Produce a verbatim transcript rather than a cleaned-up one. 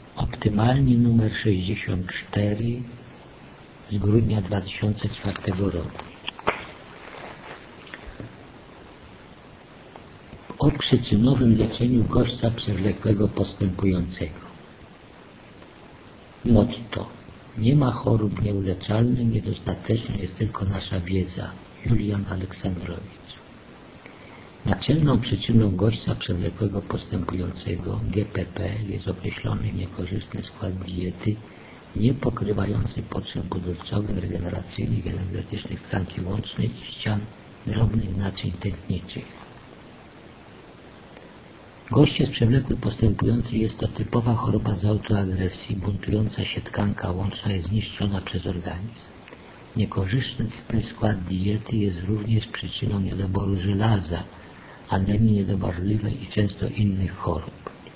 Optymalnie numer sześćdziesiąt cztery z grudnia dwa tysiące czwartego roku. O przyczynowym leczeniu gościa przewlekłego postępującego. Motto: nie ma chorób nieuleczalnych, niedostateczna jest tylko nasza wiedza. Julian Aleksandrowicz. Naczelną przyczyną gościa przewlekłego postępującego G P P jest określony niekorzystny skład diety nie pokrywający potrzeb budulcowych, regeneracyjnych i energetycznych tkanki łącznej i ścian drobnych naczyń tętniczych. Gościec przewlekły postępujący jest to typowa choroba z autoagresji. Buntująca się tkanka łączna jest zniszczona przez organizm. Niekorzystny skład diety jest również przyczyną niedoboru żelaza, anemii niedoborliwej i często innych chorób.